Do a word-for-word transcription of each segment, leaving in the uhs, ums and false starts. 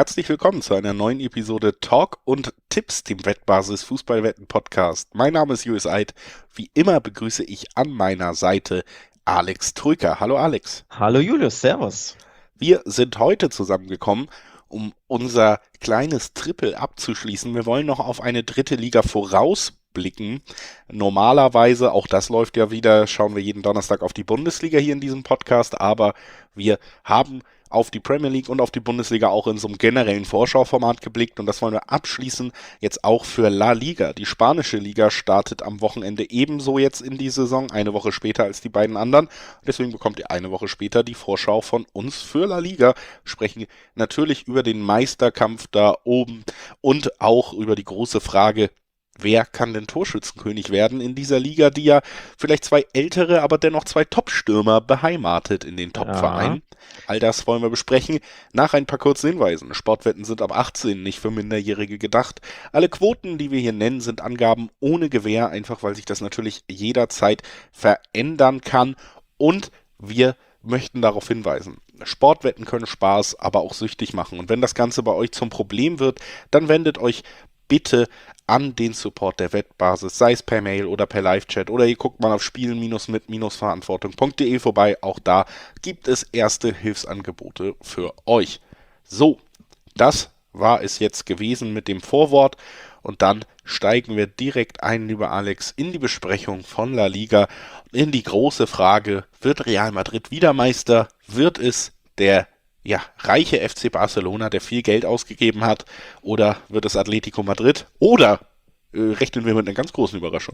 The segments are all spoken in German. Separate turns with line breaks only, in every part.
herzlich willkommen zu einer neuen Episode Talk und Tipps, dem Wettbasis Fußballwetten Podcast. Mein Name ist Julius Eid. Wie immer begrüße ich an meiner Seite Alex Troika. Hallo Alex.
Hallo Julius, servus.
Wir sind heute zusammengekommen, um unser kleines Triple abzuschließen. Wir wollen noch auf eine dritte Liga vorausblicken. Normalerweise, auch das läuft ja wieder, schauen wir jeden Donnerstag auf die Bundesliga hier in diesem Podcast, aber wir haben auf die Premier League und auf die Bundesliga auch in so einem generellen Vorschauformat geblickt und das wollen wir abschließen jetzt auch für La Liga. Die spanische Liga startet am Wochenende ebenso jetzt in die Saison, eine Woche später als die beiden anderen. Deswegen bekommt ihr eine Woche später die Vorschau von uns für La Liga. Sprechen natürlich über den Meisterkampf da oben und auch über die große Frage, wer kann denn Torschützenkönig werden in dieser Liga, die ja vielleicht zwei ältere, aber dennoch zwei Top-Stürmer beheimatet in den Top-Vereinen. Ja. All das wollen wir besprechen. Nach ein paar kurzen Hinweisen. Sportwetten sind ab achtzehn, nicht für Minderjährige gedacht. Alle Quoten, die wir hier nennen, sind Angaben ohne Gewähr, einfach weil sich das natürlich jederzeit verändern kann. Und wir möchten darauf hinweisen, Sportwetten können Spaß, aber auch süchtig machen. Und wenn das Ganze bei euch zum Problem wird, dann wendet euch bitte an den Support der Wettbasis, sei es per Mail oder per Live-Chat oder ihr guckt mal auf spielen-mit-verantwortung punkt de vorbei. Auch da gibt es erste Hilfsangebote für euch. So, das war es jetzt gewesen mit dem Vorwort und dann steigen wir direkt ein, lieber Alex, in die Besprechung von La Liga, in die große Frage, wird Real Madrid wieder Meister? Wird es der ja, reiche F C Barcelona, der viel Geld ausgegeben hat, oder wird es Atletico Madrid, oder äh, rechnen wir mit einer ganz großen Überraschung?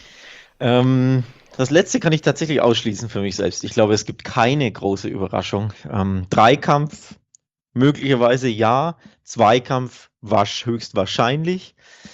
Ähm, das letzte kann ich tatsächlich ausschließen für mich selbst. Ich glaube, es gibt keine große Überraschung. Ähm, Dreikampf, möglicherweise ja, Zweikampf war höchstwahrscheinlich,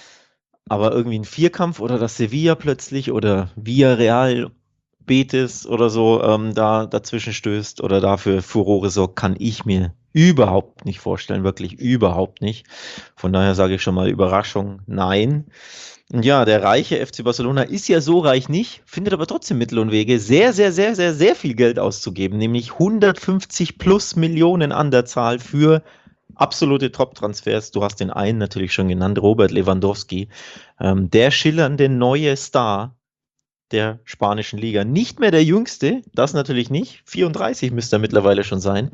aber irgendwie ein Vierkampf oder das Sevilla plötzlich oder Villarreal, Betis oder so ähm, da dazwischen stößt oder dafür Furore sorgt, kann ich mir überhaupt nicht vorstellen, wirklich überhaupt nicht. Von daher sage ich schon mal Überraschung, nein. Und ja, der reiche F C Barcelona ist ja so reich nicht, findet aber trotzdem Mittel und Wege, sehr, sehr, sehr, sehr, sehr viel Geld auszugeben, nämlich hundertfünfzig plus Millionen an der Zahl für absolute Top-Transfers. Du hast den einen natürlich schon genannt, Robert Lewandowski, ähm, der schillernde neue Star der spanischen Liga. Nicht mehr der jüngste, das natürlich nicht. vierunddreißig müsste er mittlerweile schon sein.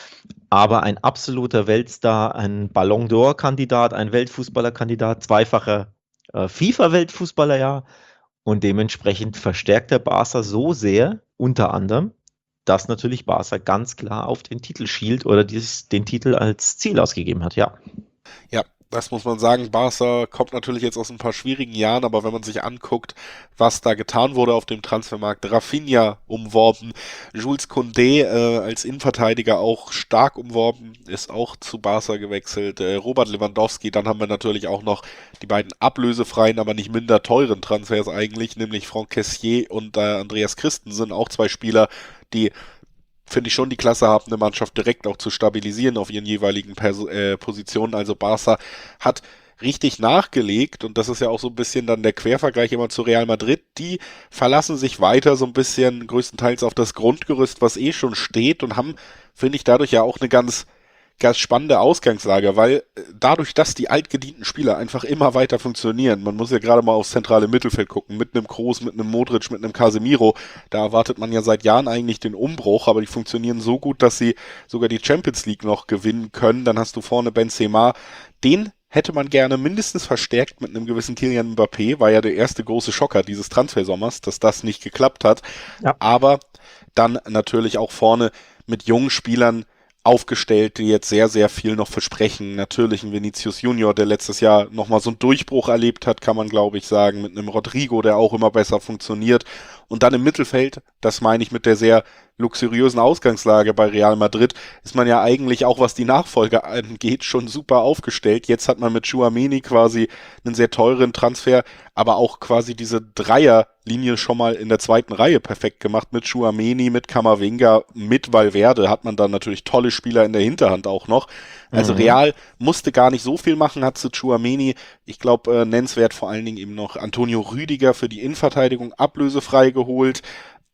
Aber ein absoluter Weltstar, ein Ballon d'Or-Kandidat, ein Weltfußballer-Kandidat, zweifacher äh, FIFA-Weltfußballer, ja. Und dementsprechend verstärkt der Barca so sehr, unter anderem, dass natürlich Barca ganz klar auf den Titel schielt oder dieses, den Titel als Ziel ausgegeben hat, ja.
Ja. Das muss man sagen, Barca kommt natürlich jetzt aus ein paar schwierigen Jahren, aber wenn man sich anguckt, was da getan wurde auf dem Transfermarkt, Rafinha umworben, Jules Koundé äh, als Innenverteidiger auch stark umworben, ist auch zu Barca gewechselt, äh, Robert Lewandowski, dann haben wir natürlich auch noch die beiden ablösefreien, aber nicht minder teuren Transfers eigentlich, nämlich Franck Kessié und äh, Andreas Christensen, auch zwei Spieler, die finde ich schon die Klasse haben, eine Mannschaft direkt auch zu stabilisieren auf ihren jeweiligen Perso- äh, Positionen. Also Barca hat richtig nachgelegt und das ist ja auch so ein bisschen dann der Quervergleich immer zu Real Madrid. Die verlassen sich weiter so ein bisschen größtenteils auf das Grundgerüst, was eh schon steht und haben, finde ich, dadurch ja auch eine ganz ganz spannende Ausgangslage, weil dadurch, dass die altgedienten Spieler einfach immer weiter funktionieren, man muss ja gerade mal aufs zentrale Mittelfeld gucken, mit einem Kroos, mit einem Modric, mit einem Casemiro, da erwartet man ja seit Jahren eigentlich den Umbruch, aber die funktionieren so gut, dass sie sogar die Champions League noch gewinnen können, dann hast du vorne Benzema, den hätte man gerne mindestens verstärkt mit einem gewissen Kylian Mbappé, war ja der erste große Schocker dieses Transfersommers, dass das nicht geklappt hat, ja. Aber dann natürlich auch vorne mit jungen Spielern aufgestellt, die jetzt sehr, sehr viel noch versprechen. Natürlich ein Vinicius Junior, der letztes Jahr nochmal so einen Durchbruch erlebt hat, kann man glaube ich sagen, mit einem Rodrigo, der auch immer besser funktioniert. Und dann im Mittelfeld, das meine ich mit der sehr luxuriösen Ausgangslage bei Real Madrid, ist man ja eigentlich auch, was die Nachfolge angeht, schon super aufgestellt. Jetzt hat man mit Tchouaméni quasi einen sehr teuren Transfer, aber auch quasi diese Dreierlinie schon mal in der zweiten Reihe perfekt gemacht. Mit Tchouaméni, mit Camavinga, mit Valverde hat man dann natürlich tolle Spieler in der Hinterhand auch noch. Also mhm. Real musste gar nicht so viel machen, hat zu Tchouaméni, ich glaube, äh, nennenswert vor allen Dingen eben noch Antonio Rüdiger für die Innenverteidigung ablösefrei geholt.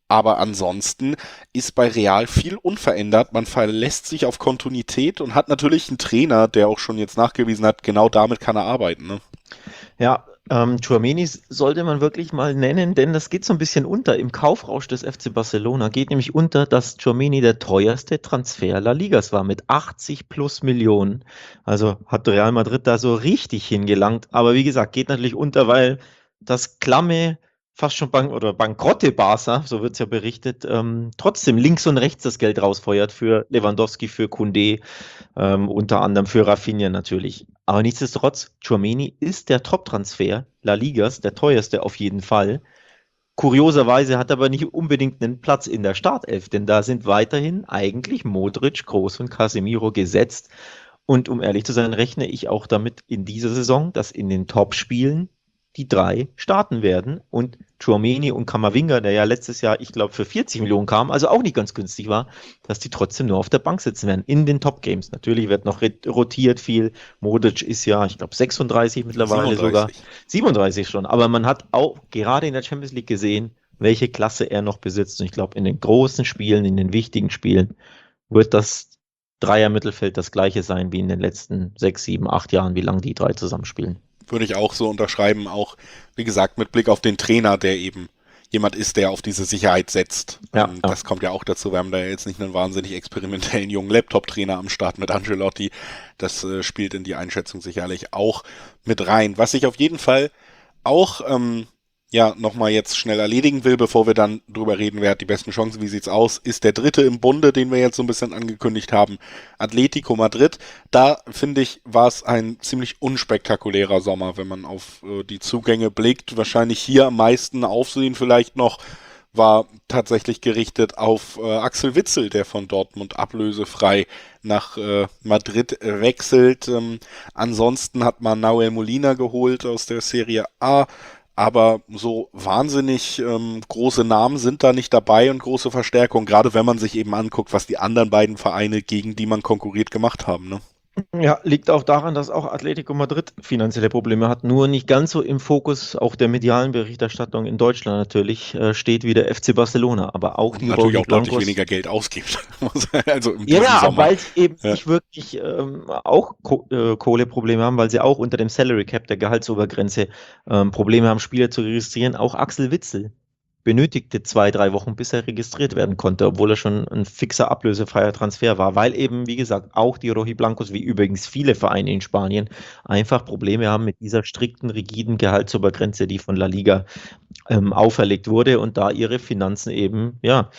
Aber ansonsten ist bei Real viel unverändert. Man verlässt sich auf Kontinuität und hat natürlich einen Trainer, der auch schon jetzt nachgewiesen hat, genau damit kann er arbeiten. Ne?
Ja, ähm, Tchouaméni sollte man wirklich mal nennen, denn das geht so ein bisschen unter. Im Kaufrausch des F C Barcelona geht nämlich unter, dass Tchouaméni der teuerste Transfer La Ligas war mit achtzig plus Millionen. Also hat Real Madrid da so richtig hingelangt. Aber wie gesagt, geht natürlich unter, weil das klamme, fast schon bank oder bankrotte Barca, so wird es ja berichtet, ähm, trotzdem links und rechts das Geld rausfeuert für Lewandowski, für Koundé, ähm, unter anderem für Rafinha natürlich. Aber nichtsdestotrotz, Tchouaméni ist der Top-Transfer La Ligas, der teuerste auf jeden Fall. Kurioserweise hat er aber nicht unbedingt einen Platz in der Startelf, denn da sind weiterhin eigentlich Modric, Kroos und Casemiro gesetzt. Und um ehrlich zu sein, rechne ich auch damit in dieser Saison, dass in den Top-Spielen die drei starten werden und Tchouaméni und Camavinga, der ja letztes Jahr, ich glaube, für vierzig Millionen kam, also auch nicht ganz günstig war, dass die trotzdem nur auf der Bank sitzen werden, in den Top-Games. Natürlich wird noch rotiert viel. Modric ist ja, ich glaube, sechsunddreißig mittlerweile sogar. siebenunddreißig schon. Aber man hat auch gerade in der Champions League gesehen, welche Klasse er noch besitzt. Und ich glaube, in den großen Spielen, in den wichtigen Spielen, wird das Dreier-Mittelfeld das gleiche sein wie in den letzten sechs, sieben, acht Jahren, wie lange die drei zusammenspielen.
Würde ich auch so unterschreiben, auch, wie gesagt, mit Blick auf den Trainer, der eben jemand ist, der auf diese Sicherheit setzt.
Ja,
ähm,
ja.
Das kommt ja auch dazu. Wir haben da jetzt nicht einen wahnsinnig experimentellen jungen Laptop-Trainer am Start mit Ancelotti. Das äh, spielt in die Einschätzung sicherlich auch mit rein. Was ich auf jeden Fall auch ähm, ja nochmal jetzt schnell erledigen will, bevor wir dann drüber reden, wer hat die besten Chancen, wie sieht's aus, ist der dritte im Bunde, den wir jetzt so ein bisschen angekündigt haben, Atletico Madrid. Da, finde ich, war es ein ziemlich unspektakulärer Sommer, wenn man auf äh, die Zugänge blickt. Wahrscheinlich hier am meisten Aufsehen vielleicht noch war tatsächlich gerichtet auf äh, Axel Witsel, der von Dortmund ablösefrei nach äh, Madrid wechselt. Ähm, ansonsten hat man Nahuel Molina geholt aus der Serie A, aber so wahnsinnig ähm, große Namen sind da nicht dabei und große Verstärkung, gerade wenn man sich eben anguckt, was die anderen beiden Vereine, gegen die man konkurriert, gemacht haben. Ne?
Ja, liegt auch daran, dass auch Atletico Madrid finanzielle Probleme hat, nur nicht ganz so im Fokus auch der medialen Berichterstattung in Deutschland natürlich äh, steht wie der F C Barcelona, aber auch
Und
die
natürlich auch
Rojiblancos.
deutlich weniger Geld ausgibt. also im
Ja, ja,
Sommer.
weil sie eben
Ja.
nicht wirklich ähm, auch Ko äh, Kohleprobleme haben, weil sie auch unter dem Salary Cap, der Gehaltsobergrenze, ähm, Probleme haben, Spieler zu registrieren. Auch Axel Witsel benötigte zwei, drei Wochen, bis er registriert werden konnte, obwohl er schon ein fixer ablösefreier Transfer war, weil eben, wie gesagt, auch die Rojiblancos, wie übrigens viele Vereine in Spanien, einfach Probleme haben mit dieser strikten, rigiden Gehaltsobergrenze, die von La Liga ähm, auferlegt wurde und da ihre Finanzen eben, ja,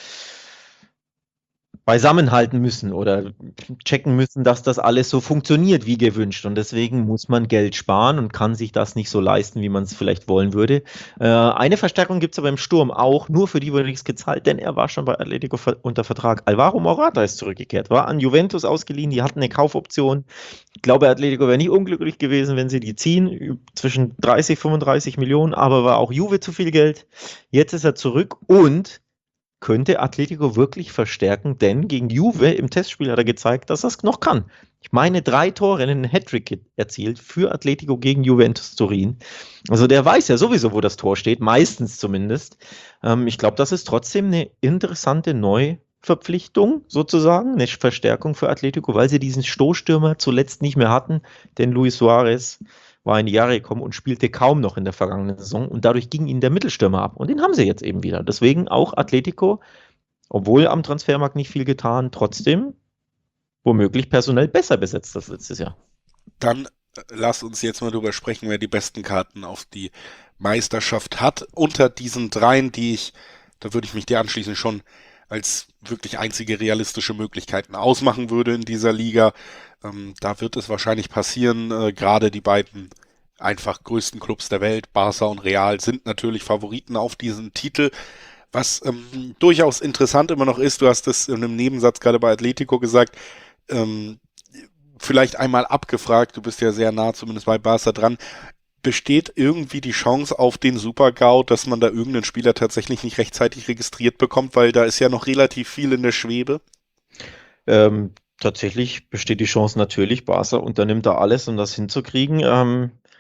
beisammenhalten müssen oder checken müssen, dass das alles so funktioniert wie gewünscht. Und deswegen muss man Geld sparen und kann sich das nicht so leisten, wie man es vielleicht wollen würde. Äh, eine Verstärkung gibt es aber im Sturm auch, nur für die wurde nichts gezahlt, denn er war schon bei Atletico ver unter Vertrag. Alvaro Morata ist zurückgekehrt, war an Juventus ausgeliehen, die hatten eine Kaufoption. Ich glaube, Atletico wäre nicht unglücklich gewesen, wenn sie die ziehen, zwischen dreißig, fünfunddreißig Millionen, aber war auch Juve zu viel Geld. Jetzt ist er zurück und könnte Atletico wirklich verstärken, denn gegen Juve im Testspiel hat er gezeigt, dass er es noch kann. Ich meine, drei Tore, einen Hattrick erzielt für Atletico gegen Juventus Turin. Also der weiß ja sowieso, wo das Tor steht, meistens zumindest. Ähm, ich glaube, das ist trotzdem eine interessante Neuverpflichtung sozusagen, eine Verstärkung für Atletico, weil sie diesen Stoßstürmer zuletzt nicht mehr hatten, denn Luis Suarez war in die Jahre gekommen und spielte kaum noch in der vergangenen Saison und dadurch ging ihnen der Mittelstürmer ab und den haben sie jetzt eben wieder. Deswegen auch Atletico, obwohl am Transfermarkt nicht viel getan, trotzdem womöglich personell besser besetzt als letztes Jahr.
Dann lass uns jetzt mal drüber sprechen, wer die besten Karten auf die Meisterschaft hat. Unter diesen dreien, die ich, da würde ich mich dir anschließen, schon als wirklich einzige realistische Möglichkeiten ausmachen würde in dieser Liga. Ähm, da wird es wahrscheinlich passieren, äh, gerade die beiden einfach größten Clubs der Welt, Barca und Real, sind natürlich Favoriten auf diesen Titel. Was ähm, durchaus interessant immer noch ist, du hast es in einem Nebensatz gerade bei Atletico gesagt, ähm, vielleicht einmal abgefragt, du bist ja sehr nah zumindest bei Barca dran, besteht irgendwie die Chance auf den Super-GAU, dass man da irgendeinen Spieler tatsächlich nicht rechtzeitig registriert bekommt, weil da ist ja noch relativ viel in der Schwebe?
Ähm, tatsächlich besteht die Chance natürlich, Barca unternimmt da alles, um das hinzukriegen. Ähm,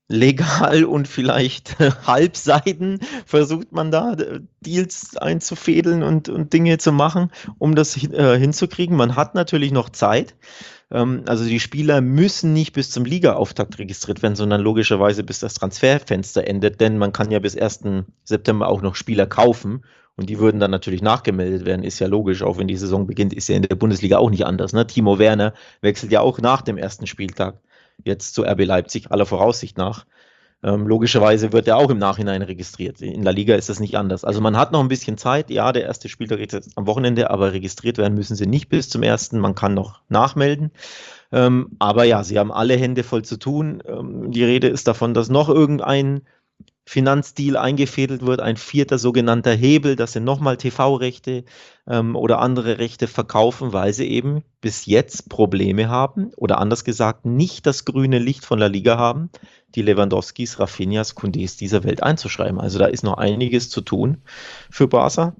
legal und vielleicht halbseiden versucht man da äh, Deals einzufädeln und, und Dinge zu machen, um das hin, äh, hinzukriegen. Man hat natürlich noch Zeit. Ähm, also die Spieler müssen nicht bis zum Liga-Auftakt registriert werden, sondern logischerweise bis das Transferfenster endet, denn man kann ja bis ersten September auch noch Spieler kaufen. Und die würden dann natürlich nachgemeldet werden, ist ja logisch, auch wenn die Saison beginnt, ist ja in der Bundesliga auch nicht anders. Ne? Timo Werner wechselt ja auch nach dem ersten Spieltag jetzt zu R B Leipzig, aller Voraussicht nach. Ähm, logischerweise wird er auch im Nachhinein registriert. In La Liga ist das nicht anders. Also man hat noch ein bisschen Zeit. Ja, der erste Spieltag ist jetzt am Wochenende, aber registriert werden müssen sie nicht bis zum ersten. Man kann noch nachmelden. Ähm, aber ja, sie haben alle Hände voll zu tun. Ähm, die Rede ist davon, dass noch irgendein Finanzdeal eingefädelt wird, ein vierter sogenannter Hebel, dass sie nochmal T V-Rechte ähm, oder andere Rechte verkaufen, weil sie eben bis jetzt Probleme haben oder anders gesagt nicht das grüne Licht von La Liga haben, die Lewandowskis, Rafinhas, Koundés dieser Welt einzuschreiben. Also da ist noch einiges zu tun für Barca.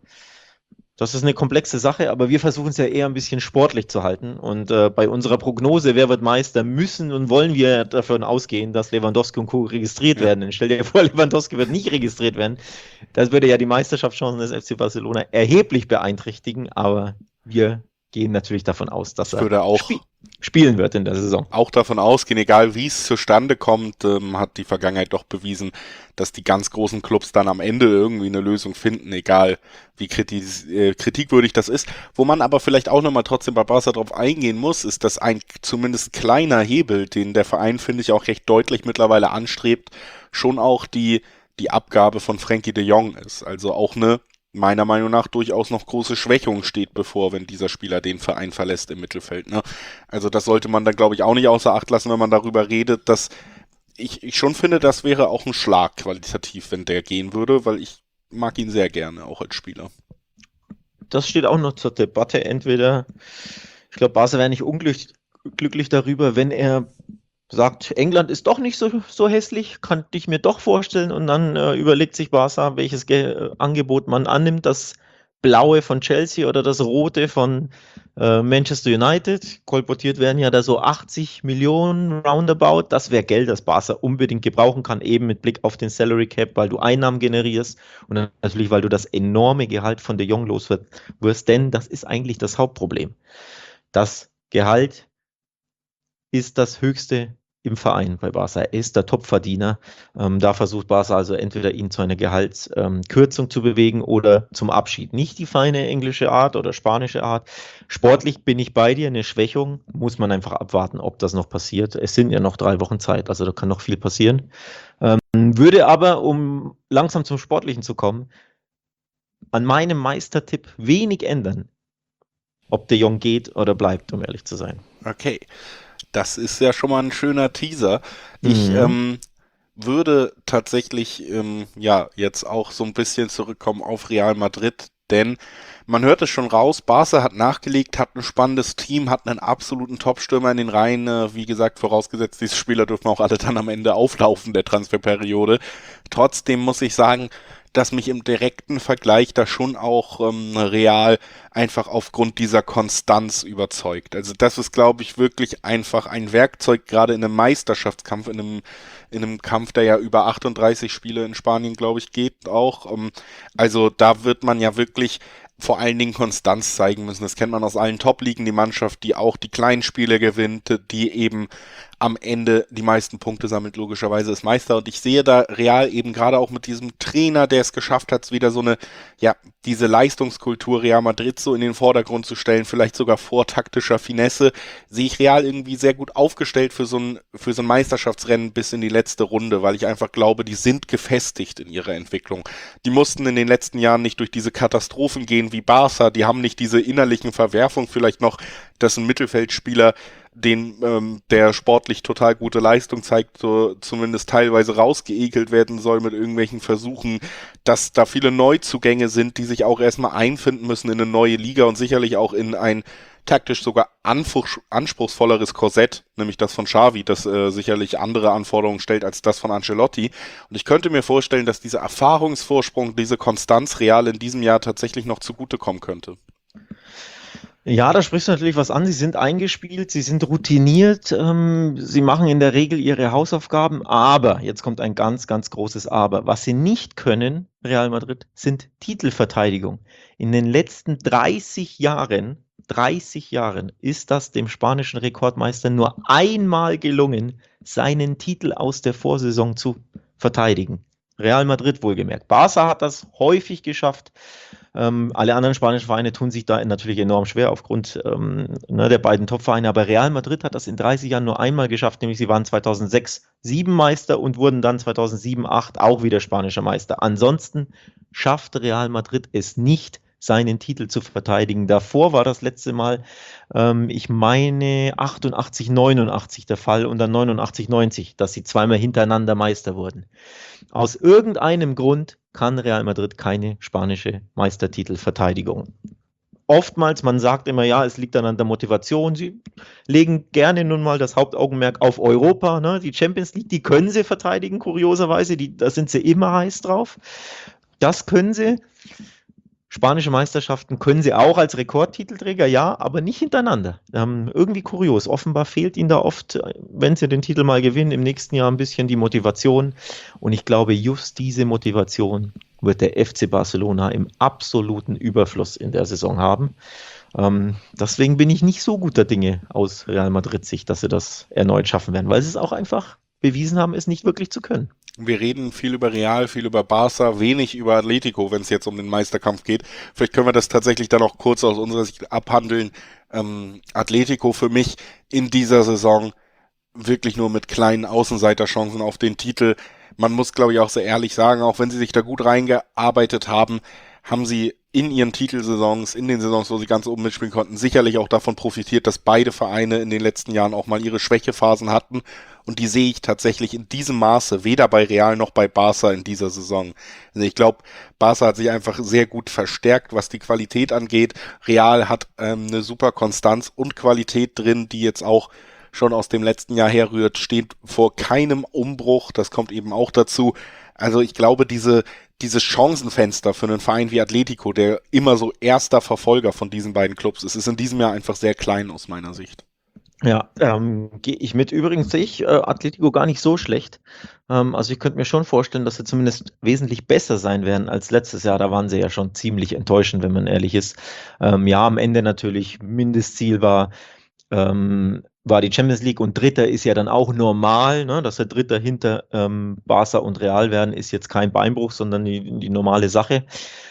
Das ist eine komplexe Sache, aber wir versuchen es ja eher ein bisschen sportlich zu halten. Und äh, bei unserer Prognose, wer wird Meister, müssen und wollen wir davon ausgehen, dass Lewandowski und Co. registriert werden. Und stell dir vor, Lewandowski wird nicht registriert werden. Das würde ja die Meisterschaftschancen des F C Barcelona erheblich beeinträchtigen. Aber wir gehen natürlich davon aus, dass er
würde auch
spie- spielen wird in der Saison.
Auch davon ausgehen, egal wie es zustande kommt, ähm, hat die Vergangenheit doch bewiesen, dass die ganz großen Clubs dann am Ende irgendwie eine Lösung finden, egal wie kritis- äh, kritikwürdig das ist. Wo man aber vielleicht auch nochmal trotzdem bei Barca drauf eingehen muss, ist, dass ein zumindest kleiner Hebel, den der Verein, finde ich, auch recht deutlich mittlerweile anstrebt, schon auch die, die Abgabe von Frenkie de Jong ist. Also auch eine meiner Meinung nach durchaus noch große Schwächung steht bevor, wenn dieser Spieler den Verein verlässt im Mittelfeld. Ne? Also das sollte man dann, glaube ich, auch nicht außer Acht lassen, wenn man darüber redet, dass ich, ich schon finde, das wäre auch ein Schlag qualitativ, wenn der gehen würde, weil ich mag ihn sehr gerne, auch als Spieler.
Das steht auch noch zur Debatte. Entweder, ich glaube, Barca wäre nicht unglücklich glücklich darüber, wenn er sagt, England ist doch nicht so, so hässlich, kann ich mir doch vorstellen und dann äh, überlegt sich Barca, welches Ge- Angebot man annimmt, das Blaue von Chelsea oder das Rote von äh, Manchester United. Kolportiert werden ja da so achtzig Millionen roundabout. Das wäre Geld, das Barca unbedingt gebrauchen kann, eben mit Blick auf den Salary Cap, weil du Einnahmen generierst und dann natürlich, weil du das enorme Gehalt von De Jong los wirst, denn das ist eigentlich das Hauptproblem. Das Gehalt ist das höchste im Verein bei Barca. Er ist der Topverdiener. Ähm, da versucht Barca also entweder ihn zu einer Gehaltskürzung ähm, zu bewegen oder zum Abschied. Nicht die feine englische Art oder spanische Art. Sportlich bin ich bei dir. Eine Schwächung muss man einfach abwarten, ob das noch passiert. Es sind ja noch drei Wochen Zeit, also da kann noch viel passieren. Ähm, würde aber, um langsam zum Sportlichen zu kommen, an meinem Meistertipp wenig ändern, ob De Jong geht oder bleibt, um ehrlich zu sein.
Okay. Das ist ja schon mal ein schöner Teaser. Ich
Mhm.
ähm, würde tatsächlich ähm, ja jetzt auch so ein bisschen zurückkommen auf Real Madrid, denn man hört es schon raus, Barca hat nachgelegt, hat ein spannendes Team, hat einen absoluten Top-Stürmer in den Reihen, äh, wie gesagt, vorausgesetzt, diese Spieler dürfen auch alle dann am Ende auflaufen der Transferperiode. Trotzdem muss ich sagen, dass mich im direkten Vergleich da schon auch ähm, Real einfach aufgrund dieser Konstanz überzeugt. Also das ist, glaube ich, wirklich einfach ein Werkzeug, gerade in einem Meisterschaftskampf, in einem, in einem Kampf, der ja über achtunddreißig Spiele in Spanien, glaube ich, geht auch. Ähm, also da wird man ja wirklich vor allen Dingen Konstanz zeigen müssen. Das kennt man aus allen Top-Ligen, die Mannschaft, die auch die kleinen Spiele gewinnt, die eben am Ende die meisten Punkte sammelt, logischerweise ist Meister. Und ich sehe da Real eben gerade auch mit diesem Trainer, der es geschafft hat, wieder so eine, ja, diese Leistungskultur Real Madrid so in den Vordergrund zu stellen, vielleicht sogar vor taktischer Finesse, sehe ich Real irgendwie sehr gut aufgestellt für so ein, für so ein Meisterschaftsrennen bis in die letzte Runde, weil ich einfach glaube, die sind gefestigt in ihrer Entwicklung. Die mussten in den letzten Jahren nicht durch diese Katastrophen gehen wie Barca, die haben nicht diese innerlichen Verwerfungen vielleicht noch, dass ein Mittelfeldspieler den ähm, der sportlich total gute Leistung zeigt, so zumindest teilweise rausgeekelt werden soll mit irgendwelchen Versuchen, dass da viele Neuzugänge sind, die sich auch erstmal einfinden müssen in eine neue Liga und sicherlich auch in ein taktisch sogar anspruch- anspruchsvolleres Korsett, nämlich das von Xavi, das äh, sicherlich andere Anforderungen stellt als das von Ancelotti. Und ich könnte mir vorstellen, dass dieser Erfahrungsvorsprung, diese Konstanz Real in diesem Jahr tatsächlich noch zugutekommen könnte.
Ja, da sprichst du natürlich was an. Sie sind eingespielt, sie sind routiniert, ähm, sie machen in der Regel ihre Hausaufgaben, aber, jetzt kommt ein ganz, ganz großes Aber. Was sie nicht können, Real Madrid, sind Titelverteidigung. In den letzten dreißig Jahren, dreißig Jahren ist das dem spanischen Rekordmeister nur einmal gelungen, seinen Titel aus der Vorsaison zu verteidigen. Real Madrid wohlgemerkt. Barca hat das häufig geschafft. Ähm, alle anderen spanischen Vereine tun sich da natürlich enorm schwer aufgrund ähm, ne, der beiden Top-Vereine. Aber Real Madrid hat das in dreißig Jahren nur einmal geschafft, nämlich sie waren zweitausendsechs sieben Meister und wurden dann zweitausendsieben acht auch wieder spanischer Meister. Ansonsten schafft Real Madrid es nicht, seinen Titel zu verteidigen. Davor war das letzte Mal, ähm, ich meine, achtundachtzig neunundachtzig der Fall und dann neunundachtzig neunzig, dass sie zweimal hintereinander Meister wurden. Aus irgendeinem Grund kann Real Madrid keine spanische Meistertitelverteidigung. Oftmals, man sagt immer, ja, es liegt dann an der Motivation. Sie legen gerne nun mal das Hauptaugenmerk auf Europa. Ne? Die Champions League, die können sie verteidigen, kurioserweise. Die, da sind sie immer heiß drauf. Das können sie. Spanische Meisterschaften können sie auch als Rekordtitelträger, ja, aber nicht hintereinander. Ähm, irgendwie kurios. Offenbar fehlt ihnen da oft, wenn sie den Titel mal gewinnen, im nächsten Jahr ein bisschen die Motivation. Und ich glaube, just diese Motivation wird der F C Barcelona im absoluten Überfluss in der Saison haben. Ähm, deswegen bin ich nicht so guter Dinge aus Real Madrid-Sicht, dass sie das erneut schaffen werden, weil sie es auch einfach bewiesen haben, es nicht wirklich zu können.
Wir reden viel über Real, viel über Barca, wenig über Atletico, wenn es jetzt um den Meisterkampf geht. Vielleicht können wir das tatsächlich dann auch kurz aus unserer Sicht abhandeln. Ähm, Atletico für mich in dieser Saison wirklich nur mit kleinen Außenseiterchancen auf den Titel. Man muss, glaube ich, auch sehr ehrlich sagen, auch wenn sie sich da gut reingearbeitet haben, haben sie in ihren Titelsaisons, in den Saisons, wo sie ganz oben mitspielen konnten, sicherlich auch davon profitiert, dass beide Vereine in den letzten Jahren auch mal ihre Schwächephasen hatten. Und die sehe ich tatsächlich in diesem Maße, weder bei Real noch bei Barca in dieser Saison. Also ich glaube, Barca hat sich einfach sehr gut verstärkt, was die Qualität angeht. Real hat ähm, eine super Konstanz und Qualität drin, die jetzt auch schon aus dem letzten Jahr herrührt, steht vor keinem Umbruch. Das kommt eben auch dazu. Also ich glaube, diese dieses Chancenfenster für einen Verein wie Atletico, der immer so erster Verfolger von diesen beiden Clubs ist, ist in diesem Jahr einfach sehr klein aus meiner Sicht.
Ja, ähm, gehe ich mit. Übrigens sehe ich äh, Atletico gar nicht so schlecht. Ähm, also ich könnte mir schon vorstellen, dass sie zumindest wesentlich besser sein werden als letztes Jahr. Da waren sie ja schon ziemlich enttäuschend, wenn man ehrlich ist. Ähm, ja, am Ende natürlich Mindestziel war, ähm, war die Champions League und Dritter ist ja dann auch normal, ne? Dass der Dritter hinter ähm, Barca und Real werden, ist jetzt kein Beinbruch, sondern die, die normale Sache.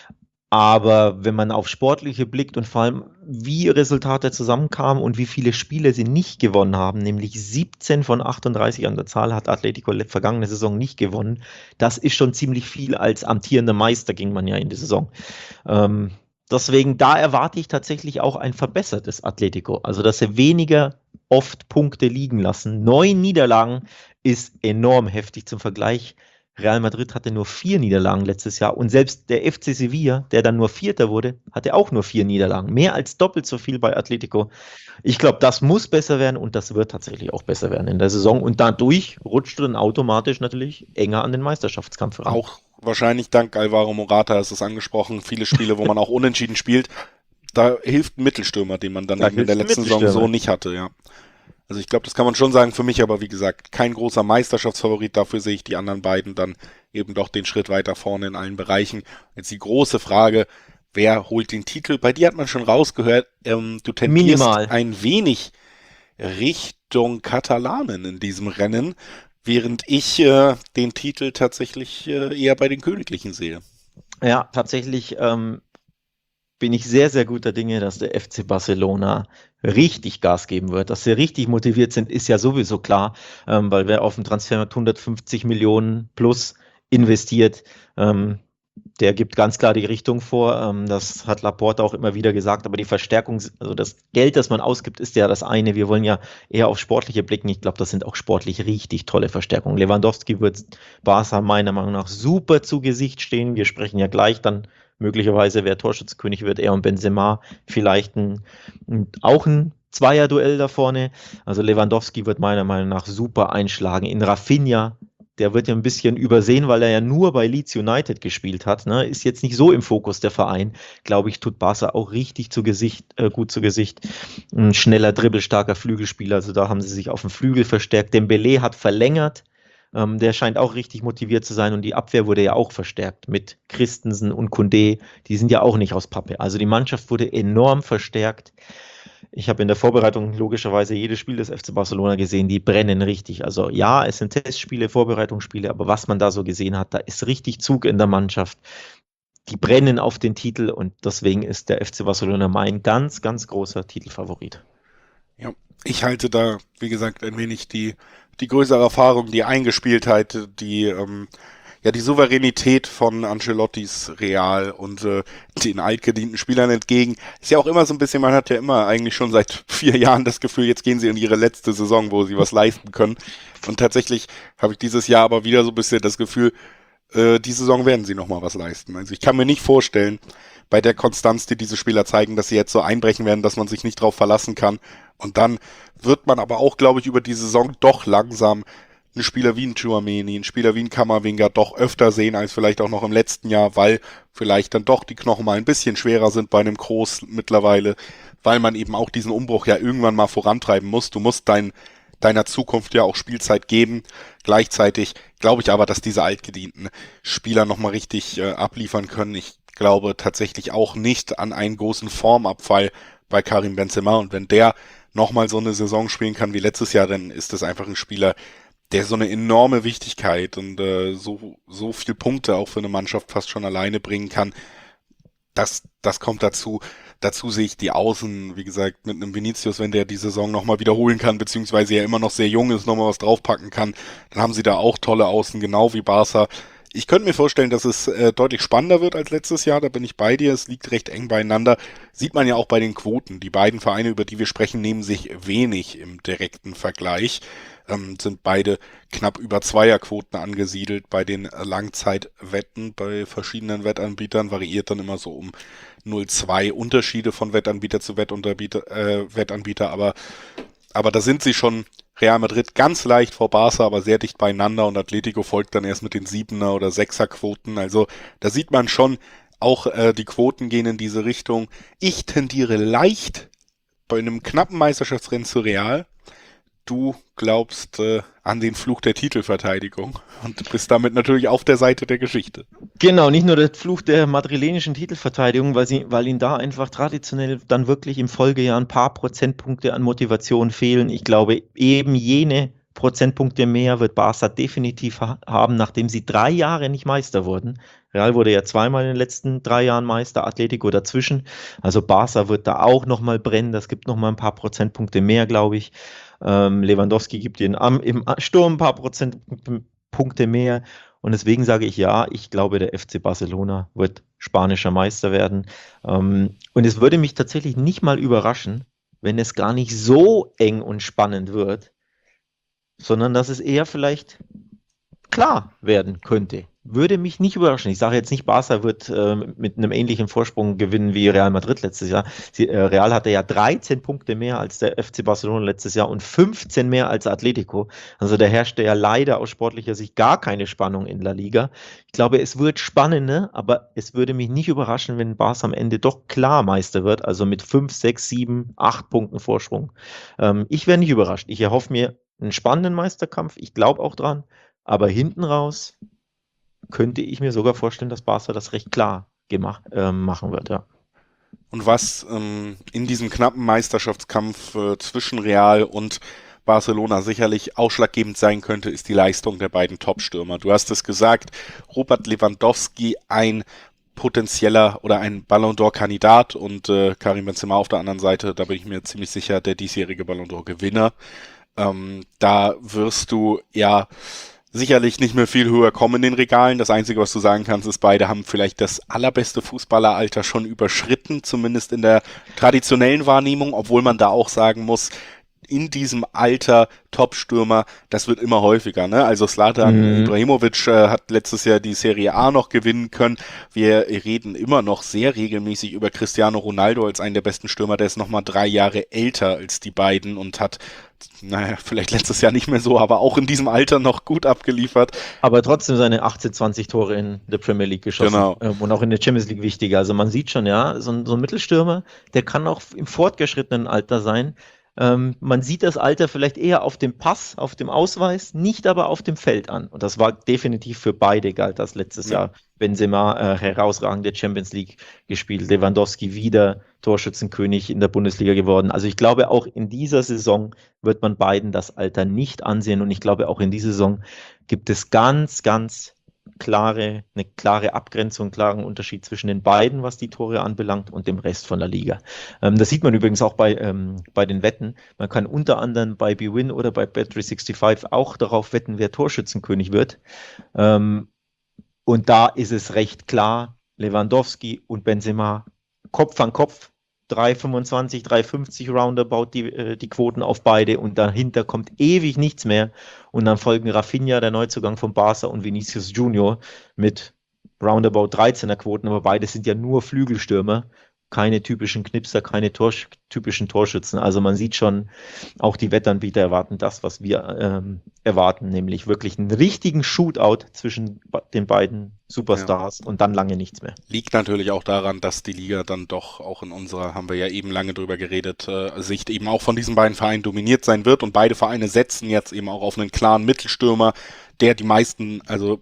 Aber wenn man auf Sportliche blickt und vor allem, wie Resultate zusammenkamen und wie viele Spiele sie nicht gewonnen haben, nämlich siebzehn von achtunddreißig an der Zahl hat Atletico vergangene Saison nicht gewonnen. Das ist schon ziemlich viel. Als amtierender Meister ging man ja in die Saison. Ähm, deswegen, da erwarte ich tatsächlich auch ein verbessertes Atletico. Also, dass sie weniger oft Punkte liegen lassen. Neun Niederlagen ist enorm heftig zum Vergleich. Real Madrid hatte nur vier Niederlagen letztes Jahr und selbst der F C Sevilla, der dann nur Vierter wurde, hatte auch nur vier Niederlagen. Mehr als doppelt so viel bei Atletico. Ich glaube, das muss besser werden und das wird tatsächlich auch besser werden in der Saison und dadurch rutscht du dann automatisch natürlich enger an den Meisterschaftskampf ran.
Auch wahrscheinlich dank Alvaro Morata ist es angesprochen, viele Spiele, wo man auch unentschieden spielt. Da hilft ein Mittelstürmer, den man dann
Da
eben in der
hilft ein
letzten Saison
Mittelstürmer.
so nicht hatte, ja. Also ich glaube, das kann man schon sagen für mich, aber wie gesagt, kein großer Meisterschaftsfavorit. Dafür sehe ich die anderen beiden dann eben doch den Schritt weiter vorne in allen Bereichen. Jetzt die große Frage, wer holt den Titel? Bei dir hat man schon rausgehört, ähm, du tendierst
Minimal.
ein wenig Richtung Katalanen in diesem Rennen, während ich äh, den Titel tatsächlich äh, eher bei den Königlichen sehe.
Ja, tatsächlich ähm, bin ich sehr, sehr guter Dinge, dass der F C Barcelona richtig Gas geben wird. Dass sie richtig motiviert sind, ist ja sowieso klar, ähm, weil wer auf dem Transfermarkt hundertfünfzig Millionen plus investiert, ähm, der gibt ganz klar die Richtung vor. Ähm, das hat Laporta auch immer wieder gesagt, aber die Verstärkung, also das Geld, das man ausgibt, ist ja das eine. Wir wollen ja eher auf Sportliche blicken. Ich glaube, das sind auch sportlich richtig tolle Verstärkungen. Lewandowski wird Barca meiner Meinung nach super zu Gesicht stehen. Wir sprechen ja gleich dann möglicherweise, wer Torschützenkönig wird, er und Benzema, vielleicht ein, auch ein Zweierduell da vorne. Also Lewandowski wird meiner Meinung nach super einschlagen. In Rafinha, der wird ja ein bisschen übersehen, weil er ja nur bei Leeds United gespielt hat, ne? Ist jetzt nicht so im Fokus der Verein. Glaube ich, tut Barca auch richtig zu Gesicht, äh, gut zu Gesicht. Ein schneller, dribbelstarker Flügelspieler, also da haben sie sich auf dem Flügel verstärkt. Dembélé hat verlängert, ähm, der scheint auch richtig motiviert zu sein und die Abwehr wurde ja auch verstärkt mit Christensen und Koundé, die sind ja auch nicht aus Pappe. Also die Mannschaft wurde enorm verstärkt. Ich habe in der Vorbereitung logischerweise jedes Spiel des F C Barcelona gesehen, die brennen richtig. Also ja, es sind Testspiele, Vorbereitungsspiele, aber was man da so gesehen hat, da ist richtig Zug in der Mannschaft. Die brennen auf den Titel und deswegen ist der F C Barcelona mein ganz, ganz großer Titelfavorit.
Ja, ich halte da, wie gesagt, ein wenig die, die größere Erfahrung, die Eingespieltheit, die, ähm, ja, die Souveränität von Ancelottis Real und äh, den altgedienten Spielern entgegen. Ist ja auch immer so ein bisschen, man hat ja immer eigentlich schon seit vier Jahren das Gefühl, jetzt gehen sie in ihre letzte Saison, wo sie was leisten können. Und tatsächlich habe ich dieses Jahr aber wieder so ein bisschen das Gefühl, äh, die Saison werden sie nochmal was leisten. Also ich kann mir nicht vorstellen, bei der Konstanz, die diese Spieler zeigen, dass sie jetzt so einbrechen werden, dass man sich nicht drauf verlassen kann. Und dann wird man aber auch, glaube ich, über die Saison doch langsam einen Spieler wie ein Tchouaméni, einen Spieler wie ein Camavinga doch öfter sehen als vielleicht auch noch im letzten Jahr, weil vielleicht dann doch die Knochen mal ein bisschen schwerer sind bei einem Kroos mittlerweile, weil man eben auch diesen Umbruch ja irgendwann mal vorantreiben muss. Du musst dein, deiner Zukunft ja auch Spielzeit geben. Gleichzeitig glaube ich aber, dass diese altgedienten Spieler nochmal richtig äh, abliefern können. Ich glaube tatsächlich auch nicht an einen großen Formabfall bei Karim Benzema. Und wenn der nochmal so eine Saison spielen kann wie letztes Jahr, dann ist das einfach ein Spieler, der so eine enorme Wichtigkeit und äh, so so viel Punkte auch für eine Mannschaft fast schon alleine bringen kann. Das das kommt dazu. Dazu sehe ich die Außen, wie gesagt, mit einem Vinicius, wenn der die Saison nochmal wiederholen kann, beziehungsweise ja immer noch sehr jung ist, nochmal was draufpacken kann, dann haben sie da auch tolle Außen, genau wie Barca. Ich könnte mir vorstellen, dass es äh, deutlich spannender wird als letztes Jahr, da bin ich bei dir, es liegt recht eng beieinander. Sieht man ja auch bei den Quoten. Die beiden Vereine, über die wir sprechen, nehmen sich wenig im direkten Vergleich, ähm, sind beide knapp über Zweierquoten angesiedelt bei den Langzeitwetten. Bei verschiedenen Wettanbietern variiert dann immer so um null Komma zwei Unterschiede von Wettanbieter zu Wettanbieter, äh, Wettanbieter, aber, aber da sind sie schon Real Madrid ganz leicht vor Barca, aber sehr dicht beieinander und Atletico folgt dann erst mit den Siebener- oder Sechser-Quoten. Also da sieht man schon, auch äh, die Quoten gehen in diese Richtung. Ich tendiere leicht bei einem knappen Meisterschaftsrennen zu Real. Du glaubst äh, an den Fluch der Titelverteidigung und bist damit natürlich auf der Seite der Geschichte.
Genau, nicht nur der Fluch der madrilenischen Titelverteidigung, weil, sie, weil ihnen da einfach traditionell dann wirklich im Folgejahr ein paar Prozentpunkte an Motivation fehlen. Ich glaube, eben jene Prozentpunkte mehr wird Barca definitiv ha- haben, nachdem sie drei Jahre nicht Meister wurden. Real wurde ja zweimal in den letzten drei Jahren Meister, Atletico dazwischen. Also Barca wird da auch nochmal brennen. Das gibt nochmal ein paar Prozentpunkte mehr, glaube ich. Ähm, Lewandowski gibt ihnen am, im Sturm ein paar Prozentpunkte mehr. Und deswegen sage ich ja, ich glaube, der F C Barcelona wird spanischer Meister werden. Ähm, und es würde mich tatsächlich nicht mal überraschen, wenn es gar nicht so eng und spannend wird, sondern dass es eher vielleicht klar werden könnte. Würde mich nicht überraschen. Ich sage jetzt nicht, Barca wird äh, mit einem ähnlichen Vorsprung gewinnen wie Real Madrid letztes Jahr. Sie, äh, Real hatte ja dreizehn Punkte mehr als der F C Barcelona letztes Jahr und fünfzehn mehr als Atletico. Also da herrschte ja leider aus sportlicher Sicht gar keine Spannung in La Liga. Ich glaube, es wird spannend, ne? Aber es würde mich nicht überraschen, wenn Barca am Ende doch klar Meister wird, also mit fünf, sechs, sieben, acht Punkten Vorsprung. Ähm, ich wäre nicht überrascht. Ich erhoffe mir einen spannenden Meisterkampf. Ich glaube auch dran. Aber hinten raus könnte ich mir sogar vorstellen, dass Barca das recht klar gemacht, äh, machen wird, ja.
Und was ähm, in diesem knappen Meisterschaftskampf äh, zwischen Real und Barcelona sicherlich ausschlaggebend sein könnte, ist die Leistung der beiden Top-Stürmer. Du hast es gesagt, Robert Lewandowski ein potenzieller oder ein Ballon d'Or-Kandidat und äh, Karim Benzema auf der anderen Seite, da bin ich mir ziemlich sicher, der diesjährige Ballon d'Or-Gewinner. Ähm, da wirst du ja sicherlich nicht mehr viel höher kommen in den Regalen. Das Einzige, was du sagen kannst, ist, beide haben vielleicht das allerbeste Fußballeralter schon überschritten, zumindest in der traditionellen Wahrnehmung, obwohl man da auch sagen muss, in diesem Alter Top-Stürmer, das wird immer häufiger, ne? Also Zlatan
Mhm.
Ibrahimovic äh, hat letztes Jahr die Serie A noch gewinnen können. Wir reden immer noch sehr regelmäßig über Cristiano Ronaldo als einen der besten Stürmer. Der ist nochmal drei Jahre älter als die beiden und hat, naja, vielleicht letztes Jahr nicht mehr so, aber auch in diesem Alter noch gut abgeliefert.
Aber trotzdem seine achtzehn, zwanzig Tore in der Premier League geschossen.
Genau.
Ähm, Und auch in der Champions League wichtiger. Also man sieht schon, ja, so ein, so ein Mittelstürmer, der kann auch im fortgeschrittenen Alter sein. Ähm, man sieht das Alter vielleicht eher auf dem Pass, auf dem Ausweis, nicht aber auf dem Feld an. Und das war definitiv für beide, galt das letztes
Ja.
Jahr. Benzema äh, herausragende Champions League gespielt, Lewandowski wieder Torschützenkönig in der Bundesliga geworden. Also ich glaube, auch in dieser Saison wird man beiden das Alter nicht ansehen. Und ich glaube, auch in dieser Saison gibt es ganz, ganz klare, eine klare Abgrenzung, einen klaren Unterschied zwischen den beiden, was die Tore anbelangt, und dem Rest von der Liga. Ähm, das sieht man übrigens auch bei, ähm, bei den Wetten. Man kann unter anderem bei bwin oder bei bet drei fünfundsechzig auch darauf wetten, wer Torschützenkönig wird. Ähm, und da ist es recht klar, Lewandowski und Benzema Kopf an Kopf, drei Komma fünfundzwanzig, drei Komma fünfzig roundabout die, äh, die Quoten auf beide, und dahinter kommt ewig nichts mehr, und dann folgen Rafinha, der Neuzugang von Barca, und Vinicius Junior mit roundabout dreizehner Quoten, aber beide sind ja nur Flügelstürmer, keine typischen Knipser, keine Tor, typischen Torschützen. Also man sieht schon, auch die Wettanbieter erwarten das, was wir ähm, erwarten, nämlich wirklich einen richtigen Shootout zwischen den beiden Superstars, ja, und dann lange nichts mehr.
Liegt natürlich auch daran, dass die Liga dann doch auch in unserer, haben wir ja eben lange drüber geredet, äh, Sicht eben auch von diesen beiden Vereinen dominiert sein wird, und beide Vereine setzen jetzt eben auch auf einen klaren Mittelstürmer, der die meisten, also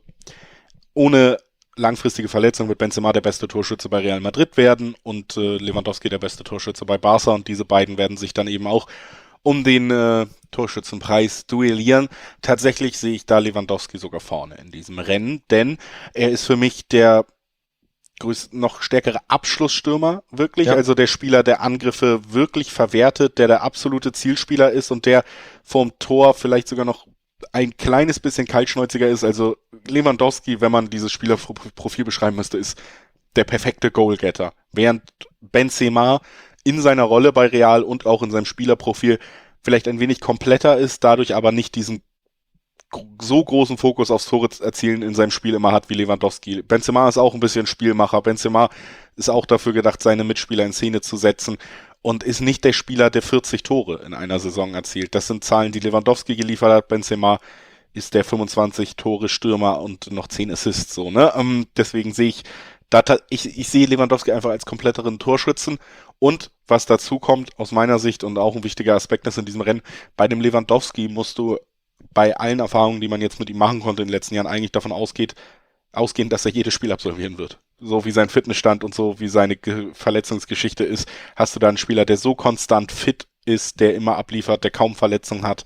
ohne langfristige Verletzung wird Benzema der beste Torschütze bei Real Madrid werden und äh, Lewandowski der beste Torschütze bei Barca, und diese beiden werden sich dann eben auch um den äh, Torschützenpreis duellieren. Tatsächlich sehe ich da Lewandowski sogar vorne in diesem Rennen, denn er ist für mich der größ- noch stärkere Abschlussstürmer, wirklich,
Ja.
also der Spieler, der Angriffe wirklich verwertet, der der absolute Zielspieler ist und der vorm Tor vielleicht sogar noch ein kleines bisschen kaltschnäuziger ist. Also Lewandowski, wenn man dieses Spielerprofil beschreiben müsste, ist der perfekte Goalgetter. Während Benzema in seiner Rolle bei Real und auch in seinem Spielerprofil vielleicht ein wenig kompletter ist, dadurch aber nicht diesen so großen Fokus aufs Tore erzielen in seinem Spiel immer hat wie Lewandowski. Benzema ist auch ein bisschen Spielmacher. Benzema ist auch dafür gedacht, seine Mitspieler in Szene zu setzen, und ist nicht der Spieler, der vierzig Tore in einer Saison erzielt. Das sind Zahlen, die Lewandowski geliefert hat. Benzema ist der fünfundzwanzig Tore Stürmer und noch zehn Assists, so, ne? Ähm, deswegen sehe ich, da, ich, ich sehe Lewandowski einfach als kompletteren Torschützen, und was dazu kommt, aus meiner Sicht, und auch ein wichtiger Aspekt ist in diesem Rennen, bei dem Lewandowski musst du bei allen Erfahrungen, die man jetzt mit ihm machen konnte in den letzten Jahren, eigentlich davon ausgeht, ausgehen, dass er jedes Spiel absolvieren wird. So wie sein Fitnessstand und so wie seine Ge- Verletzungsgeschichte ist, hast du da einen Spieler, der so konstant fit ist, der immer abliefert, der kaum Verletzungen hat.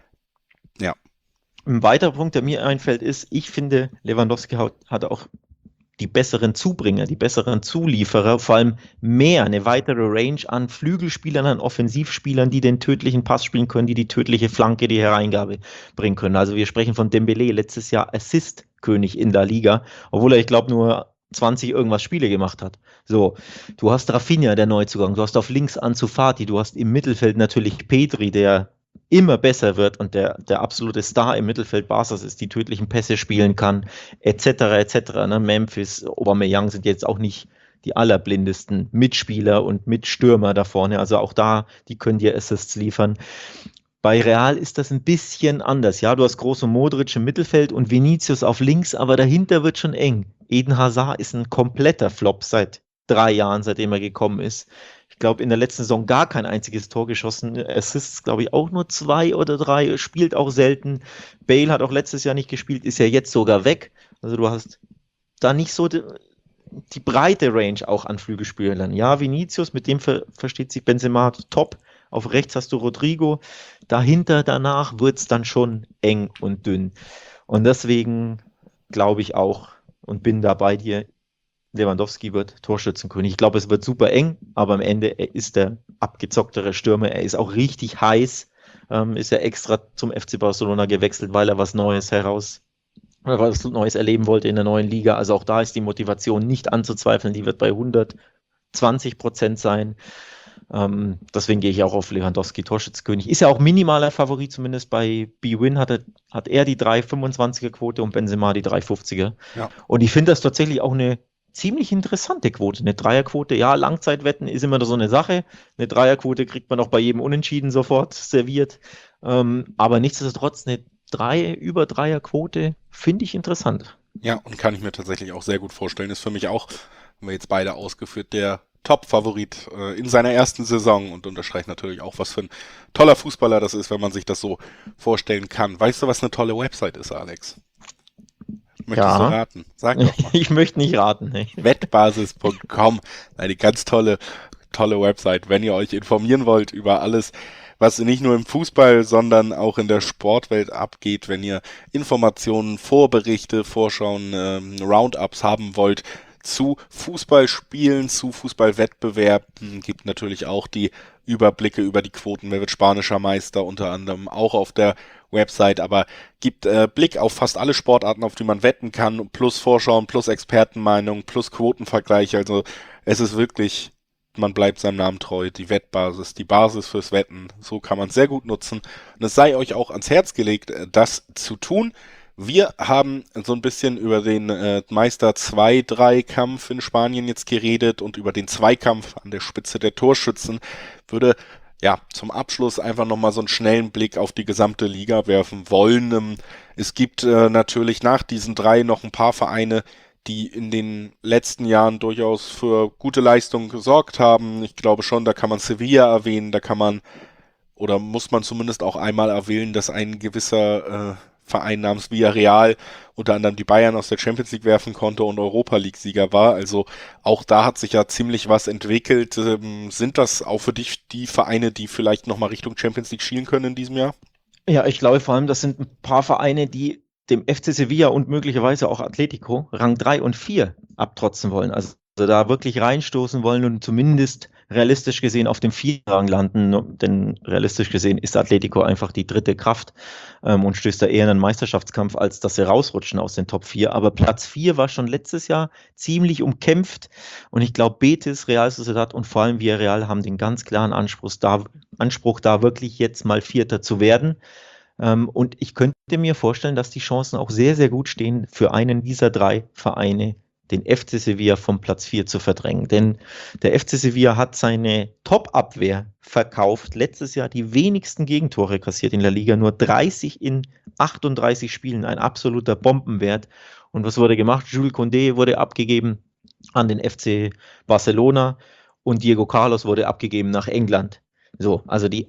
Ja.
Ein weiterer Punkt, der mir einfällt, ist, ich finde, Lewandowski hat, hat auch die besseren Zubringer, die besseren Zulieferer, vor allem mehr, eine weitere Range an Flügelspielern, an Offensivspielern, die den tödlichen Pass spielen können, die die tödliche Flanke, die Hereingabe bringen können. Also wir sprechen von Dembélé, letztes Jahr Assist-König in der Liga, obwohl er, ich glaube, nur zwanzig irgendwas Spiele gemacht hat. So, du hast Rafinha, der Neuzugang, du hast auf links Ansu Fati, du hast im Mittelfeld natürlich Pedri, der immer besser wird und der, der absolute Star im Mittelfeld Barca's ist, die tödlichen Pässe spielen kann, et cetera et cetera. Ne? Memphis, Aubameyang sind jetzt auch nicht die allerblindesten Mitspieler und Mitstürmer da vorne. Also auch da, die können dir Assists liefern. Bei Real ist das ein bisschen anders. Ja, du hast Kroos und Modric im Mittelfeld und Vinicius auf links, aber dahinter wird schon eng. Eden Hazard ist ein kompletter Flop seit drei Jahren, seitdem er gekommen ist. Ich glaube, in der letzten Saison gar kein einziges Tor geschossen. Assists, glaube ich, auch nur zwei oder drei. Spielt auch selten. Bale hat auch letztes Jahr nicht gespielt, ist ja jetzt sogar weg. Also du hast da nicht so die, die breite Range auch an Flügelspielern. Ja, Vinicius, mit dem ver versteht sich Benzema top. Auf rechts hast du Rodrigo. Dahinter, danach wird es dann schon eng und dünn. Und deswegen glaube ich auch und bin da bei dir, Lewandowski wird Torschützenkönig. Ich glaube, es wird super eng, aber am Ende er ist der abgezocktere Stürmer. Er ist auch richtig heiß. Ähm, ist ja extra zum F C Barcelona gewechselt, weil er was Neues heraus, was Neues erleben wollte in der neuen Liga. Also auch da ist die Motivation nicht anzuzweifeln. Die wird bei hundertzwanzig Prozent sein. Ähm, deswegen gehe ich auch auf Lewandowski, Torschützenkönig. Ist ja auch minimaler Favorit, zumindest bei B-Win hat er, hat er die drei Komma fünfundzwanziger Quote und Benzema die drei Komma fünfziger.
Ja.
Und ich finde das tatsächlich auch eine ziemlich interessante Quote. Eine Dreierquote, ja, Langzeitwetten ist immer so eine Sache. Eine Dreierquote kriegt man auch bei jedem Unentschieden sofort serviert. Ähm, aber nichtsdestotrotz eine drei, über Dreierquote finde ich interessant.
Ja, und kann ich mir tatsächlich auch sehr gut vorstellen. Ist für mich auch, haben wir jetzt beide ausgeführt, der Top-Favorit äh, in seiner ersten Saison und unterstreicht natürlich auch, was für ein toller Fußballer das ist, wenn man sich das so vorstellen kann. Weißt du, was eine tolle Website ist, Alex? Möchtest du
Ja,
raten? Sag doch mal.
ich möchte nicht raten. Ne?
Wettbasis Punkt com, eine ganz tolle, tolle Website, wenn ihr euch informieren wollt über alles, was nicht nur im Fußball, sondern auch in der Sportwelt abgeht, wenn ihr Informationen, Vorberichte, Vorschauen, ähm, Roundups haben wollt zu Fußballspielen, zu Fußballwettbewerben, gibt natürlich auch die Überblicke über die Quoten, wer wird spanischer Meister, unter anderem auch auf der Website, aber gibt äh, Blick auf fast alle Sportarten, auf die man wetten kann, plus Vorschauen, plus Expertenmeinung, plus Quotenvergleich, also es ist wirklich, man bleibt seinem Namen treu, die Wettbasis, die Basis fürs Wetten, so kann man es sehr gut nutzen und es sei euch auch ans Herz gelegt, das zu tun. Wir haben so ein bisschen über den äh, Meister zwei drei Kampf in Spanien jetzt geredet und über den Zweikampf an der Spitze der Torschützen. Würde ja zum Abschluss einfach nochmal so einen schnellen Blick auf die gesamte Liga werfen wollen. Ähm, es gibt äh, natürlich nach diesen drei noch ein paar Vereine, die in den letzten Jahren durchaus für gute Leistungen gesorgt haben. Ich glaube schon, da kann man Sevilla erwähnen, da kann man oder muss man zumindest auch einmal erwähnen, dass ein gewisser äh, Verein namens Villarreal unter anderem die Bayern aus der Champions League werfen konnte und Europa League-Sieger war. Also auch da hat sich ja ziemlich was entwickelt. Ähm, sind das auch für dich die Vereine, die vielleicht nochmal Richtung Champions League schielen können in diesem Jahr?
Ja, ich glaube vor allem, das sind ein paar Vereine, die dem F C Sevilla und möglicherweise auch Atletico Rang drei und vier abtrotzen wollen. Also da wirklich reinstoßen wollen und zumindest realistisch gesehen auf dem vierten Rang landen, denn realistisch gesehen ist Atletico einfach die dritte Kraft ähm, und stößt da eher in einen Meisterschaftskampf, als dass sie rausrutschen aus den Top vier. Aber Platz vier war schon letztes Jahr ziemlich umkämpft und ich glaube, Betis, Real Sociedad und vor allem Villarreal haben den ganz klaren Anspruch, da, Anspruch, da wirklich jetzt mal Vierter zu werden. Ähm, und ich könnte mir vorstellen, dass die Chancen auch sehr, sehr gut stehen, für einen dieser drei Vereine den F C Sevilla vom Platz vier zu verdrängen. Denn der F C Sevilla hat seine Top-Abwehr verkauft. Letztes Jahr die wenigsten Gegentore kassiert in der Liga, nur dreißig in achtunddreißig Spielen, ein absoluter Bombenwert. Und was wurde gemacht? Jules Koundé wurde abgegeben an den F C Barcelona und Diego Carlos wurde abgegeben nach England. So, also die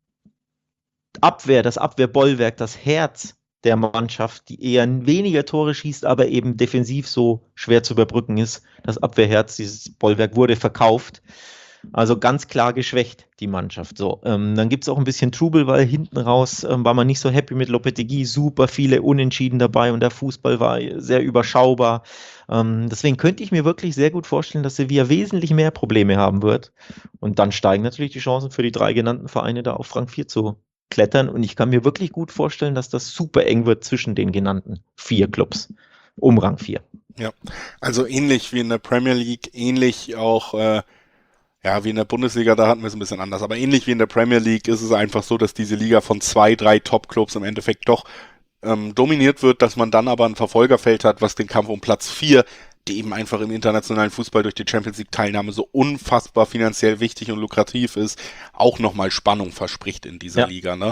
Abwehr, das Abwehrbollwerk, das Herz der Mannschaft, die eher weniger Tore schießt, aber eben defensiv so schwer zu überbrücken ist. Das Abwehrherz, dieses Bollwerk wurde verkauft. Also ganz klar geschwächt, die Mannschaft. So, ähm, dann gibt es auch ein bisschen Trubel, weil hinten raus ähm, war man nicht so happy mit Lopetegui, super viele Unentschieden dabei und der Fußball war sehr überschaubar. Ähm, deswegen könnte ich mir wirklich sehr gut vorstellen, dass Sevilla wesentlich mehr Probleme haben wird. Und dann steigen natürlich die Chancen für die drei genannten Vereine da auf Rang vier zu klettern und ich kann mir wirklich gut vorstellen, dass das super eng wird zwischen den genannten vier Clubs um Rang vier.
Ja, also ähnlich wie in der Premier League, ähnlich auch äh, ja wie in der Bundesliga, da hatten wir es ein bisschen anders, aber ähnlich wie in der Premier League ist es einfach so, dass diese Liga von zwei, drei Top-Clubs im Endeffekt doch ähm, dominiert wird, dass man dann aber ein Verfolgerfeld hat, was den Kampf um Platz vier, die eben einfach im internationalen Fußball durch die Champions League Teilnahme so unfassbar finanziell wichtig und lukrativ ist, auch nochmal Spannung verspricht in dieser
Ja.
Liga. Ne?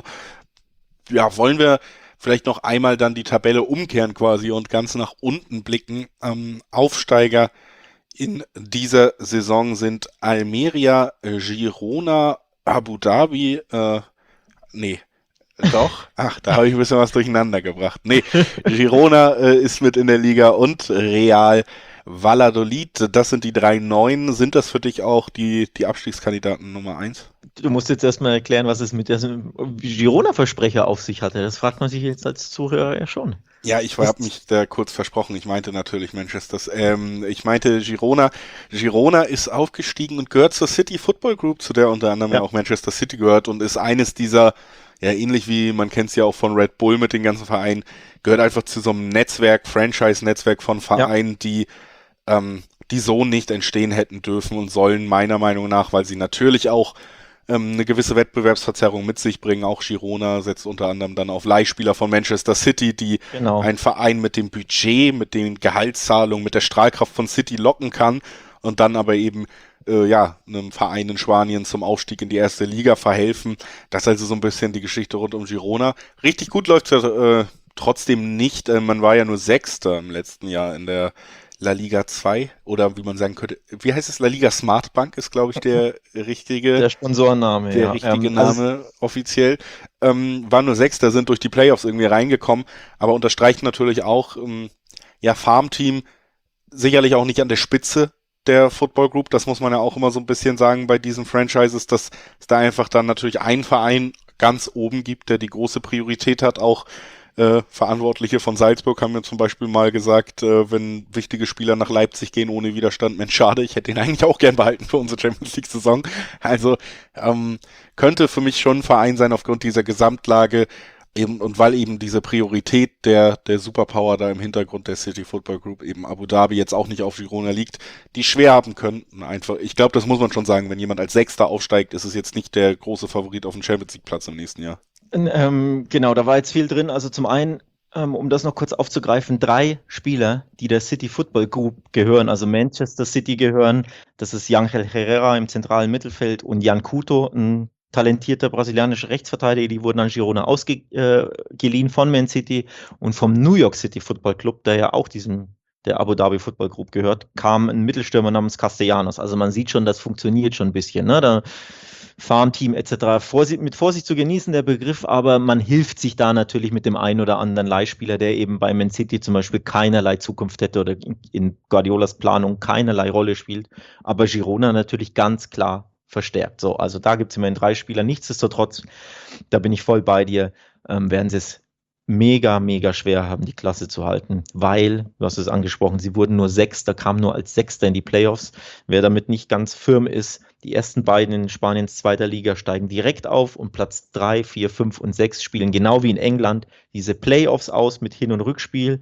Ja, wollen wir vielleicht noch einmal dann die Tabelle umkehren quasi und ganz nach unten blicken. Ähm, Aufsteiger in dieser Saison sind Almeria, Girona, Abu Dhabi, äh, nee, doch, ach, da habe ich ein bisschen was durcheinander gebracht. Nee, Girona äh, ist mit in der Liga und Real Valladolid, das sind die drei Neuen. Sind das für dich auch die, die Abstiegskandidaten Nummer eins?
Du musst jetzt erstmal erklären, was es mit diesem Girona-Versprecher auf sich hatte. Das fragt man sich jetzt als Zuhörer ja schon.
Ja, ich habe mich da kurz versprochen. Ich meinte natürlich Manchester. Ähm, ich meinte Girona. Girona ist aufgestiegen und gehört zur City Football Group, zu der unter anderem ja
Ja.
auch Manchester City gehört und ist eines dieser, ja ähnlich wie man kennt es ja auch von Red Bull mit den ganzen Vereinen, gehört einfach zu so einem Netzwerk, Franchise-Netzwerk von Vereinen, die ähm, die so nicht entstehen hätten dürfen und sollen, meiner Meinung nach, weil sie natürlich auch ähm, eine gewisse Wettbewerbsverzerrung mit sich bringen. Auch Girona setzt unter anderem dann auf Leihspieler von Manchester City, die
Genau.
ein Verein mit dem Budget, mit den Gehaltszahlungen, mit der Strahlkraft von City locken kann und dann aber eben äh, ja, einem Verein in Spanien zum Aufstieg in die erste Liga verhelfen. Das ist also so ein bisschen die Geschichte rund um Girona. Richtig gut läuft es äh, trotzdem nicht. Äh, man war ja nur Sechster im letzten Jahr in der La Liga zwei oder wie man sagen könnte, wie heißt es? La Liga Smart Bank ist, glaube ich, der richtige,
Der Sponsorenname,
der
ja.
richtige
Ähm, also,
Name offiziell. Ähm, waren nur Sechster, sind durch die Playoffs irgendwie reingekommen, aber unterstreicht natürlich auch, ähm, ja, Farmteam sicherlich auch nicht an der Spitze der Football Group. Das muss man ja auch immer so ein bisschen sagen bei diesen Franchises, dass es da einfach dann natürlich einen Verein ganz oben gibt, der die große Priorität hat. Auch äh, Verantwortliche von Salzburg haben mir zum Beispiel mal gesagt, äh, wenn wichtige Spieler nach Leipzig gehen ohne Widerstand, Mensch, schade, ich hätte ihn eigentlich auch gern behalten für unsere Champions League-Saison. Also ähm, könnte für mich schon ein Verein sein aufgrund dieser Gesamtlage, eben, und weil eben diese Priorität der, der Superpower da im Hintergrund der City Football Group, eben Abu Dhabi, jetzt auch nicht auf Girona liegt, die schwer haben könnten. Einfach, ich glaube, das muss man schon sagen, wenn jemand als Sechster aufsteigt, ist es jetzt nicht der große Favorit auf den Champions League Platz im nächsten Jahr.
ähm, genau, da war jetzt viel drin. Also zum einen, ähm, um das noch kurz aufzugreifen, drei Spieler, die der City Football Group gehören, also Manchester City gehören. Das ist Ángel Herrera im zentralen Mittelfeld und Jan Couto, ein talentierter brasilianischer Rechtsverteidiger. Die wurden an Girona ausgeliehen von Man City und vom New York City Football Club, der ja auch diesem der Abu Dhabi Football Group gehört, kam ein Mittelstürmer namens Castellanos. Also man sieht schon, das funktioniert schon ein bisschen. Ne? Da Farmteam et cetera. Vorsicht, mit Vorsicht zu genießen, der Begriff, aber man hilft sich da natürlich mit dem einen oder anderen Leihspieler, der eben bei Man City zum Beispiel keinerlei Zukunft hätte oder in Guardiolas Planung keinerlei Rolle spielt, aber Girona natürlich ganz klar verstärkt. So, also da gibt es immerhin drei Spieler. Nichtsdestotrotz, da bin ich voll bei dir, ähm, werden sie es mega, mega schwer haben, die Klasse zu halten, weil, du hast es angesprochen, sie wurden nur Sechster, kamen nur als Sechster in die Playoffs. Wer damit nicht ganz firm ist, die ersten beiden in Spaniens zweiter Liga steigen direkt auf und Platz drei, vier, fünf und sechs spielen genau wie in England diese Playoffs aus mit Hin- und Rückspiel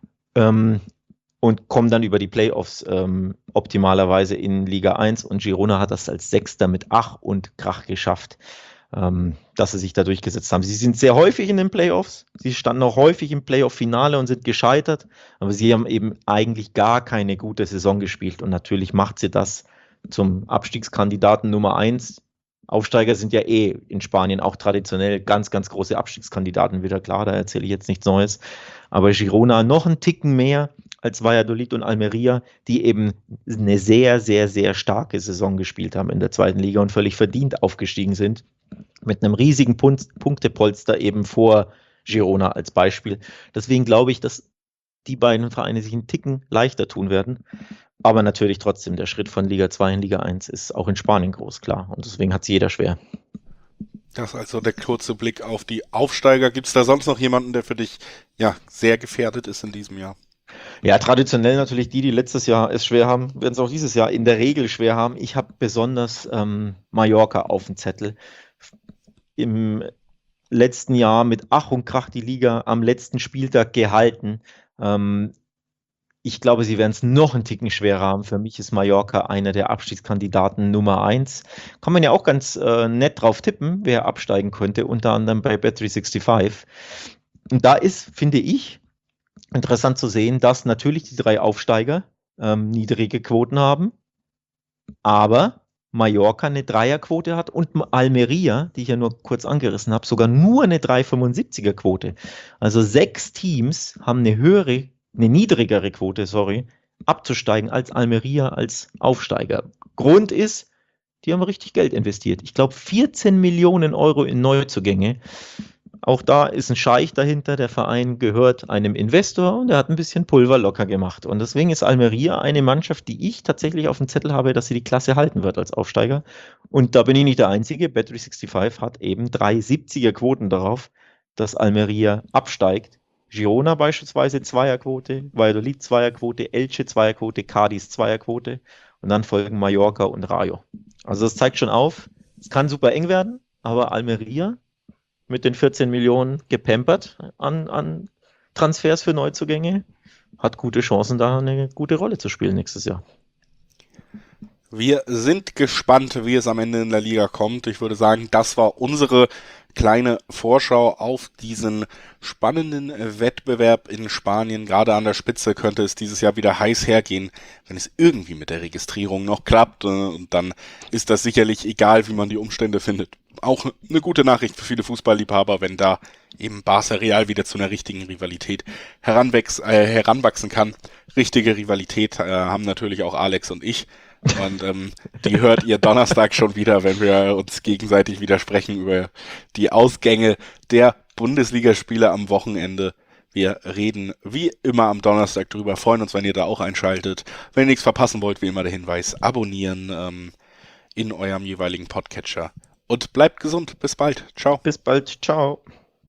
ähm, und kommen dann über die Playoffs ähm, optimalerweise in Liga eins und Girona hat das als Sechster mit Ach und Krach geschafft, ähm, dass sie sich da durchgesetzt haben. Sie sind sehr häufig in den Playoffs, sie standen auch häufig im Playoff-Finale und sind gescheitert, aber sie haben eben eigentlich gar keine gute Saison gespielt und natürlich macht sie das zum Abstiegskandidaten Nummer eins. Aufsteiger sind ja eh in Spanien auch traditionell ganz, ganz große Abstiegskandidaten, wieder klar, da erzähle ich jetzt nichts Neues. Aber Girona noch einen Ticken mehr als Valladolid und Almeria, die eben eine sehr, sehr, sehr starke Saison gespielt haben in der zweiten Liga und völlig verdient aufgestiegen sind. Mit einem riesigen Pun- Punktepolster eben vor Girona als Beispiel. Deswegen glaube ich, dass die beiden Vereine sich einen Ticken leichter tun werden. Aber natürlich trotzdem, der Schritt von Liga zwei in Liga eins ist auch in Spanien groß, klar. Und deswegen hat es jeder schwer.
Das ist also der kurze Blick auf die Aufsteiger. Gibt es da sonst noch jemanden, der für dich ja sehr gefährdet ist in diesem Jahr?
Ja, traditionell natürlich die, die letztes Jahr es schwer haben, werden es auch dieses Jahr in der Regel schwer haben. Ich habe besonders ähm, Mallorca auf dem Zettel. Im letzten Jahr mit Ach und Krach die Liga am letzten Spieltag gehalten. Ähm, ich glaube, sie werden es noch einen Ticken schwerer haben. Für mich ist Mallorca einer der Abstiegskandidaten Nummer eins. Kann man ja auch ganz äh, nett drauf tippen, wer absteigen könnte, unter anderem bei Bet dreihundertfünfundsechzig. Und da ist, finde ich, interessant zu sehen, dass natürlich die drei Aufsteiger ähm, niedrige Quoten haben, aber Mallorca eine Dreierquote hat und Almeria, die ich ja nur kurz angerissen habe, sogar nur eine drei Komma fünfundsiebziger Quote. Also sechs Teams haben eine höhere, eine niedrigere Quote, sorry, abzusteigen als Almeria als Aufsteiger. Grund ist, die haben richtig Geld investiert. Ich glaube vierzehn Millionen Euro in Neuzugänge. Auch da ist ein Scheich dahinter, der Verein gehört einem Investor und der hat ein bisschen Pulver locker gemacht. Und deswegen ist Almeria eine Mannschaft, die ich tatsächlich auf dem Zettel habe, dass sie die Klasse halten wird als Aufsteiger. Und da bin ich nicht der Einzige. Bet dreihundertfünfundsechzig hat eben drei siebziger Quoten darauf, dass Almeria absteigt. Girona beispielsweise Zweierquote, Valladolid Zweierquote, Elche Zweierquote, Cádiz Zweierquote und dann folgen Mallorca und Rayo. Also das zeigt schon auf, es kann super eng werden, aber Almeria mit den vierzehn Millionen gepampert an, an Transfers für Neuzugänge, hat gute Chancen, da eine gute Rolle zu spielen nächstes Jahr.
Wir sind gespannt, wie es am Ende in der Liga kommt. Ich würde sagen, das war unsere kleine Vorschau auf diesen spannenden Wettbewerb in Spanien. Gerade an der Spitze könnte es dieses Jahr wieder heiß hergehen, wenn es irgendwie mit der Registrierung noch klappt. Und dann ist das sicherlich egal, wie man die Umstände findet. Auch eine gute Nachricht für viele Fußballliebhaber, wenn da eben Barca Real wieder zu einer richtigen Rivalität heranwächst, äh, heranwachsen kann. Richtige Rivalität äh, haben natürlich auch Alex und ich. Und ähm, die hört ihr Donnerstag schon wieder, wenn wir uns gegenseitig widersprechen über die Ausgänge der Bundesligaspiele am Wochenende. Wir reden wie immer am Donnerstag drüber, freuen uns, wenn ihr da auch einschaltet. Wenn ihr nichts verpassen wollt, wie immer der Hinweis, abonnieren ähm, in eurem jeweiligen Podcatcher. Und bleibt gesund, bis bald, ciao.
Bis bald, ciao.